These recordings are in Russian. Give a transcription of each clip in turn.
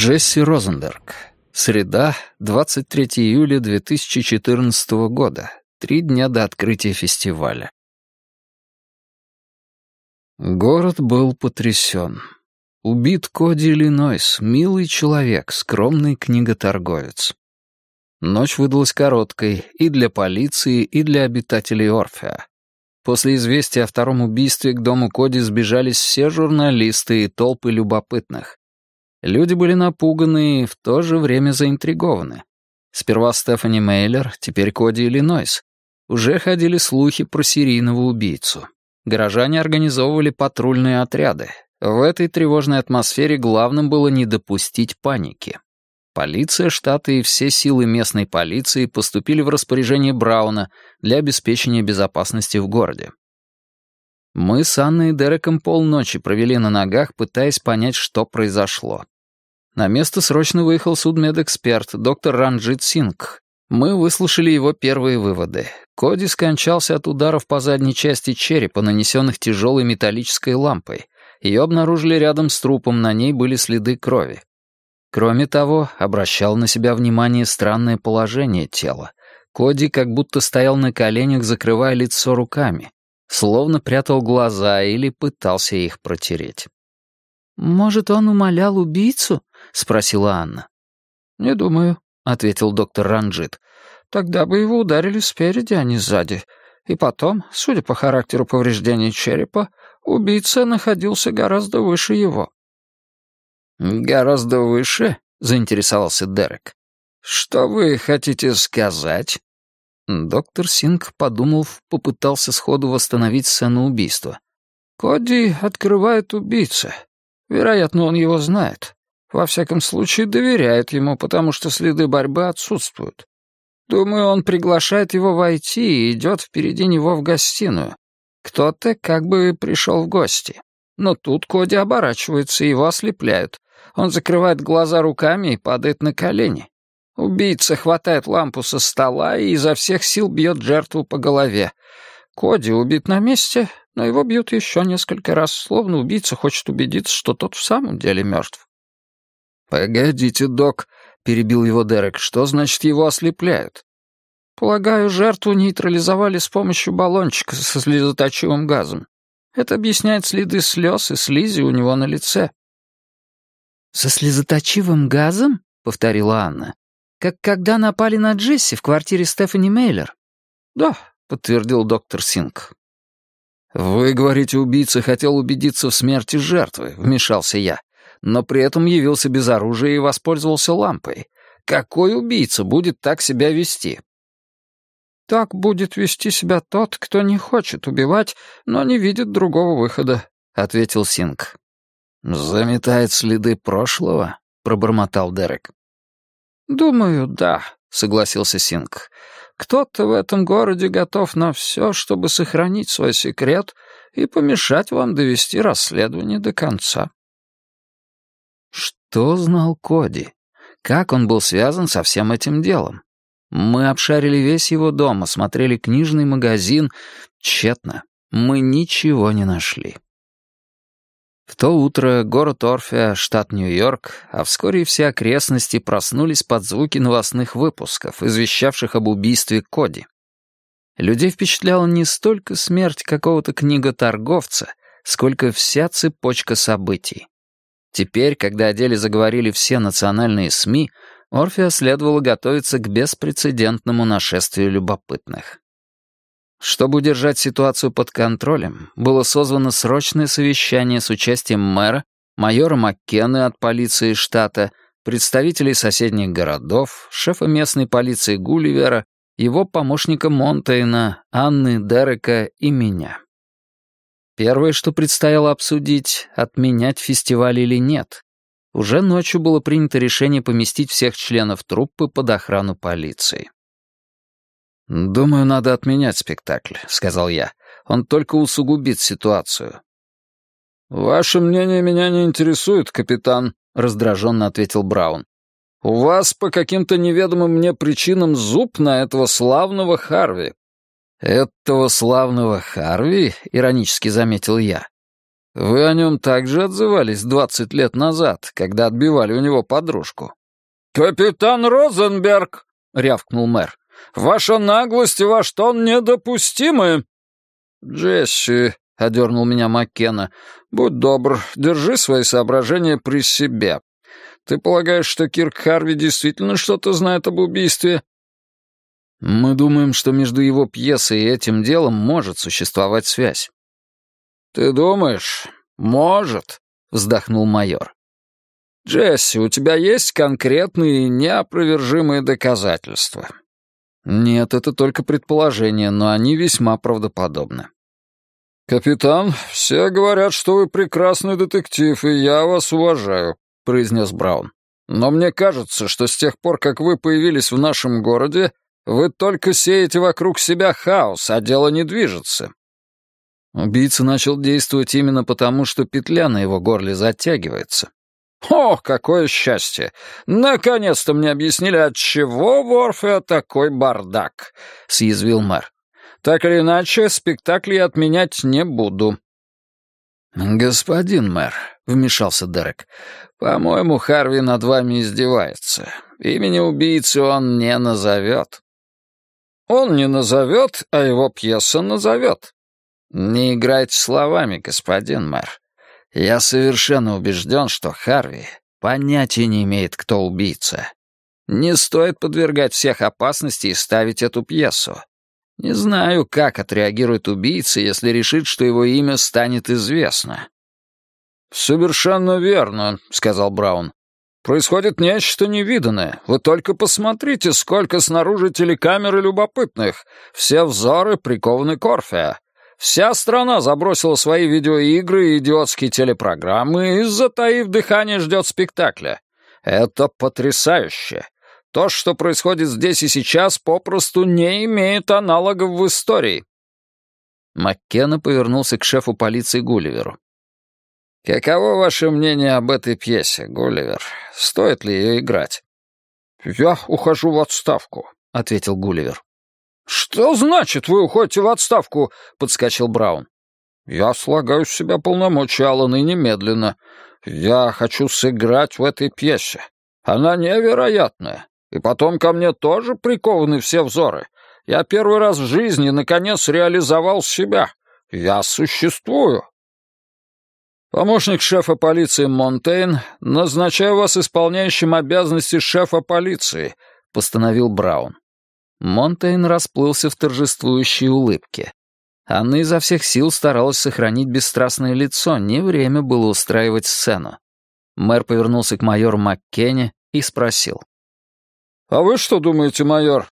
Джесси Розенберг. Среда, 23 июля 2014 года. 3 дня до открытия фестиваля. Город был потрясен. Убит Коди Иллинойс, милый человек, скромный книготорговец. Ночь выдалась короткой и для полиции, и для обитателей Орфеа. После известия о втором убийстве к дому Коди сбежались все журналисты и толпы любопытных. Люди были напуганы и в то же время заинтригованы. Сперва Стефани Мейлер, теперь Коди Иллинойс. Уже ходили слухи про серийного убийцу. Горожане организовывали патрульные отряды. В этой тревожной атмосфере главным было не допустить паники. Полиция штата и все силы местной полиции поступили в распоряжение Брауна для обеспечения безопасности в городе. Мы с Анной и Дереком полночи провели на ногах, пытаясь понять, что произошло. На место срочно выехал судмедэксперт, доктор Ранджит Сингх. Мы выслушали его первые выводы. Коди скончался от ударов по задней части черепа, нанесенных тяжелой металлической лампой. Ее обнаружили рядом с трупом, на ней были следы крови. Кроме того, обращал на себя внимание странное положение тела. Коди как будто стоял на коленях, закрывая лицо руками, словно прятал глаза или пытался их протереть. «Может, он умолял убийцу?» — спросила Анна. «Не думаю», — ответил доктор Ранджит. «Тогда бы его ударили спереди, а не сзади. И потом, судя по характеру повреждений черепа, убийца находился гораздо выше его». «Гораздо выше?» — заинтересовался Дерек. «Что вы хотите сказать?» Доктор Сингх, подумав, попытался сходу восстановить сцену убийства. «Коди открывает убийца. Вероятно, он его знает. Во всяком случае, доверяет ему, потому что следы борьбы отсутствуют. Думаю, он приглашает его войти и идет впереди него в гостиную. Кто-то как бы пришел в гости. Но тут Коди оборачивается, и его ослепляют. Он закрывает глаза руками и падает на колени. Убийца хватает лампу со стола и изо всех сил бьет жертву по голове. Коди убит на месте, но его бьют еще несколько раз, словно убийца хочет убедиться, что тот в самом деле мертв. «Погодите, док», — перебил его Дерек, — «что значит его ослепляют?» «Полагаю, жертву нейтрализовали с помощью баллончика со слезоточивым газом. Это объясняет следы слез и слизи у него на лице». «Со слезоточивым газом?» — повторила Анна. «Как когда напали на Джесси в квартире Стефани Мейлер?» «Да», — подтвердил доктор Сингх. «Вы говорите, убийца хотел убедиться в смерти жертвы», — вмешался я, но при этом явился без оружия и воспользовался лампой. Какой убийца будет так себя вести? «Так будет вести себя тот, кто не хочет убивать, но не видит другого выхода», — ответил Сингх. «Заметает следы прошлого?» — пробормотал Дерек. «Думаю, да», — согласился Сингх. «Кто-то в этом городе готов на все, чтобы сохранить свой секрет и помешать вам довести расследование до конца». Что знал Коди? Как он был связан со всем этим делом? Мы обшарили весь его дом, осмотрели книжный магазин. Тщетно. Мы ничего не нашли. В то утро город Орфеа, штат Нью-Йорк, а вскоре и все окрестности проснулись под звуки новостных выпусков, извещавших об убийстве Коди. Людей впечатляла не столько смерть какого-то книготорговца, сколько вся цепочка событий. Теперь, когда о деле заговорили все национальные СМИ, Орфеа следовало готовиться к беспрецедентному нашествию любопытных. Чтобы удержать ситуацию под контролем, было созвано срочное совещание с участием мэра, майора Маккены от полиции штата, представителей соседних городов, шефа местной полиции Гулливера, его помощника Монтейна, Анны, Дерека и меня. Первое, что предстояло обсудить — отменять фестиваль или нет. Уже ночью было принято решение поместить всех членов труппы под охрану полиции. «Думаю, надо отменять спектакль», — сказал я. «Он только усугубит ситуацию». «Ваше мнение меня не интересует, капитан», — раздраженно ответил Браун. «У вас по каким-то неведомым мне причинам зуб на этого славного Харви». «Этого славного Харви?» — иронически заметил я. Вы о нем также отзывались 20 лет назад, когда отбивали у него подружку. «Капитан Розенберг!» — рявкнул мэр. «Ваша наглость и ваш тон недопустимы!» «Джесси», — одернул меня Маккена, — «будь добр, держи свои соображения при себе. Ты полагаешь, что Кирк Харви действительно что-то знает об убийстве?» «Мы думаем, что между его пьесой и этим делом может существовать связь». «Ты думаешь? Может», — вздохнул майор. «Джесси, у тебя есть конкретные и неопровержимые доказательства?» «Нет, это только предположения, но они весьма правдоподобны». «Капитан, все говорят, что вы прекрасный детектив, и я вас уважаю», — произнес Браун. «Но мне кажется, что с тех пор, как вы появились в нашем городе, вы только сеете вокруг себя хаос, а дело не движется». Убийца начал действовать именно потому, что петля на его горле затягивается. «О, какое счастье! Наконец-то мне объяснили, отчего в Орфео такой бардак», — съязвил мэр. «Так или иначе, спектакли я отменять не буду». «Господин мэр», — вмешался Дерек, — «по-моему, Харви над вами издевается. Имени убийцы он не назовет». «Он не назовет, а его пьеса назовет». «Не играйте словами, господин мэр. Я совершенно убежден, что Харви понятия не имеет, кто убийца. Не стоит подвергать всех опасности и ставить эту пьесу. Не знаю, как отреагирует убийца, если решит, что его имя станет известно». «Совершенно верно», — сказал Браун. «Происходит нечто невиданное. Вы только посмотрите, сколько снаружи телекамер и любопытных. Все взоры прикованы к Орфео. Вся страна забросила свои видеоигры и идиотские телепрограммы и, затаив дыхание, ждет спектакля. Это потрясающе. То, что происходит здесь и сейчас, попросту не имеет аналогов в истории». Маккена повернулся к шефу полиции Гулливеру. «Каково ваше мнение об этой пьесе, Гулливер? Стоит ли ее играть?» «Я ухожу в отставку», — ответил Гулливер. «Что значит, вы уходите в отставку?» — подскочил Браун. «Я слагаю с себя полномочия, Аллан, и немедленно. Я хочу сыграть в этой пьесе. Она невероятная. И потом ко мне тоже прикованы все взоры. Я первый раз в жизни, наконец, реализовал себя. Я существую». «Помощник шефа полиции Монтейн, назначаю вас исполняющим обязанности шефа полиции», — постановил Браун. Монтейн расплылся в торжествующей улыбке. Анна изо всех сил старалась сохранить бесстрастное лицо, не время было устраивать сцену. Мэр повернулся к майору Маккене и спросил. «А вы что думаете, майор?»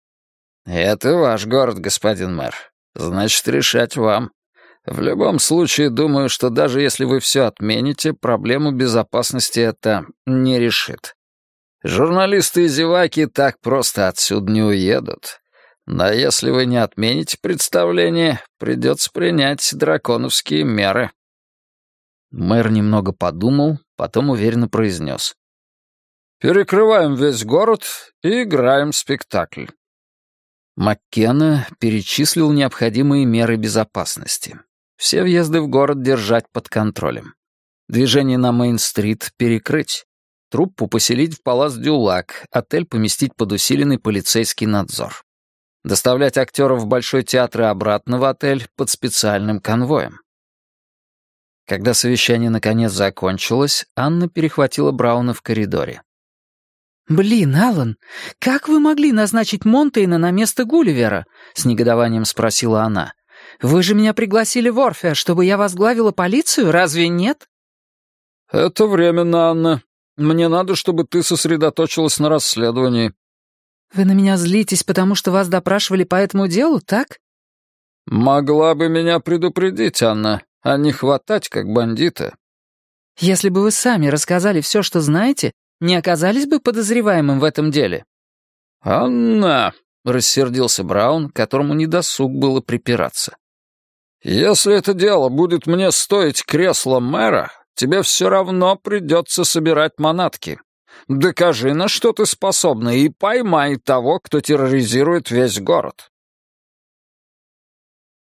«Это ваш город, господин мэр. Значит, решать вам. В любом случае, думаю, что даже если вы все отмените, проблему безопасности это не решит. Журналисты и зеваки так просто отсюда не уедут. Но если вы не отмените представление, придется принять драконовские меры». Мэр немного подумал, потом уверенно произнес. «Перекрываем весь город и играем спектакль». Маккена перечислил необходимые меры безопасности. Все въезды в город держать под контролем. Движение на Мейн-стрит перекрыть. Труппу поселить в Палас Дюлак, отель поместить под усиленный полицейский надзор. Доставлять актеров в Большой театр и обратно в отель под специальным конвоем. Когда совещание наконец закончилось, Анна перехватила Брауна в коридоре. «Блин, Аллан, как вы могли назначить Монтейна на место Гулливера?» — с негодованием спросила она. «Вы же меня пригласили в Орфео, чтобы я возглавила полицию, разве нет?» «Это временно, Анна. Мне надо, чтобы ты сосредоточилась на расследовании». «Вы на меня злитесь, потому что вас допрашивали по этому делу, так?» «Могла бы меня предупредить, Анна, а не хватать, как бандита». «Если бы вы сами рассказали все, что знаете, не оказались бы подозреваемым в этом деле». «Анна!» — рассердился Браун, которому недосуг было припираться. «Если это дело будет мне стоить кресла мэра, тебе все равно придется собирать манатки. Докажи, на что ты способна, и поймай того, кто терроризиет весь город».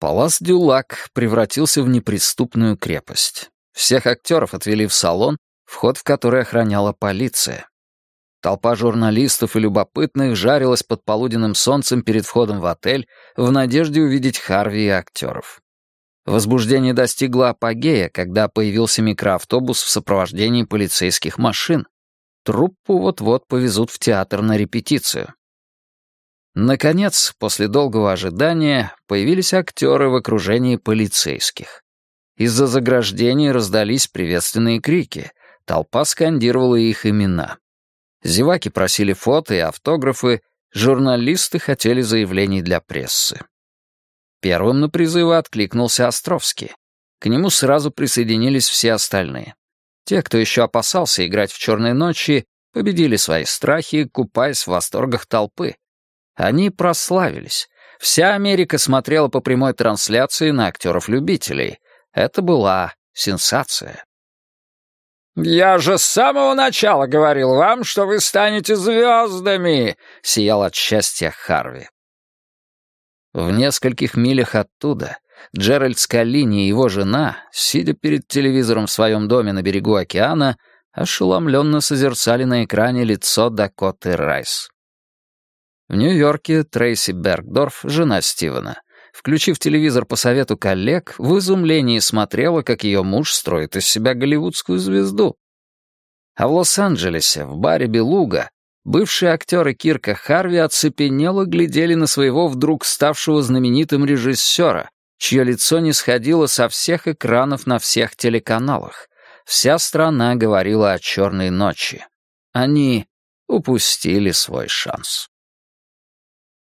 Палас-Дюлак превратился в неприступную крепость. Всех актеров отвели в салон, вход в который охраняла полиция. Толпа журналистов и любопытных жарилась под полуденным солнцем перед входом в отель в надежде увидеть Харви и актеров. Возбуждение достигло апогея, когда появился микроавтобус в сопровождении полицейских машин. Труппу вот-вот повезут в театр на репетицию. Наконец, после долгого ожидания, появились актеры в окружении полицейских. Из-за заграждений раздались приветственные крики, толпа скандировала их имена. Зеваки просили фото и автографы, журналисты хотели заявлений для прессы. Первым на призывы откликнулся Островский. К нему сразу присоединились все остальные. Те, кто еще опасался играть в «Черной ночи», победили свои страхи, купаясь в восторгах толпы. Они прославились. Вся Америка смотрела по прямой трансляции на актеров-любителей. Это была сенсация. «Я же с самого начала говорил вам, что вы станете звездами!» — сиял от счастья Харви. В нескольких милях оттуда Джеральд Скаллини и его жена, сидя перед телевизором в своем доме на берегу океана, ошеломленно созерцали на экране лицо Дакоты Райс. В Нью-Йорке Трейси Бергдорф, жена Стивена, включив телевизор по совету коллег, в изумлении смотрела, как ее муж строит из себя голливудскую звезду. А в Лос-Анджелесе, в баре «Белуга», бывшие актеры Кирка Харви оцепенело глядели на своего вдруг ставшего знаменитым режиссера, чье лицо не сходило со всех экранов на всех телеканалах. Вся страна говорила о «Черной ночи». Они упустили свой шанс.